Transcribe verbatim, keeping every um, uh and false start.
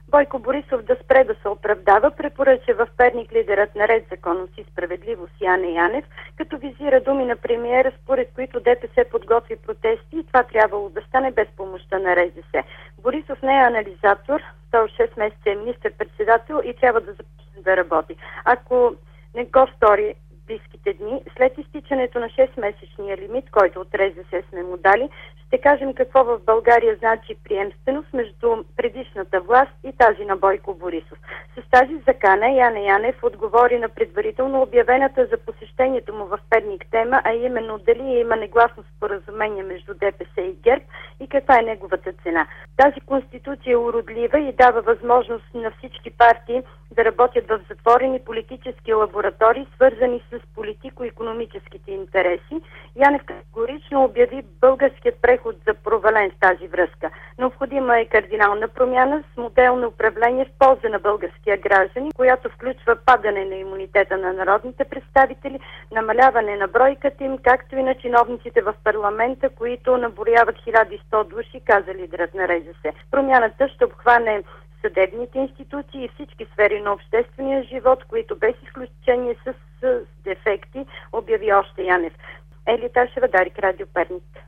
Бойко Борисов да спре да се оправдава, препоръча в Перник лидерът на Ред, законност и справедливост Яне Янев, като визира думи на премиера, според които ДПС подготви протести и това трябвало да стане без помощта на Р З С. Борисов не е анализатор, той шест месеца е министър-председател и трябва да започне да работи. Ако не го стори близките дни, след изтичането на шестмесечния лимит, който от Р З С сме му дали, ще кажем какво в България значи приемственост между предишната власт и тази на Бойко Борисов. С тази закана Яне Янев отговори на предварително обявената за посещението му в Перник тема, а именно дали има негласно споразумение между Д П С и ГЕРБ и каква е неговата цена. Тази конституция е уродлива и дава възможност на всички партии да работят в затворени политически лаборатории, свързани с политико-икономическите интереси. Янев категорично обяви българският преход за провален в тази връзка. Необходима е кардинална промяна с модел на управление в полза на българския граждани, която включва падане на имунитета на народните представители, намаляване на бройката им, както и на чиновниците в парламента, които наброяват хиляда и сто души, каза лидерът на Р З С. Промяната ще обхване съдебните институции и всички сфери на обществения живот, които без изключение са с дефекти, обяви още Янев. Ели Ташева, Дарик, Радио Перник.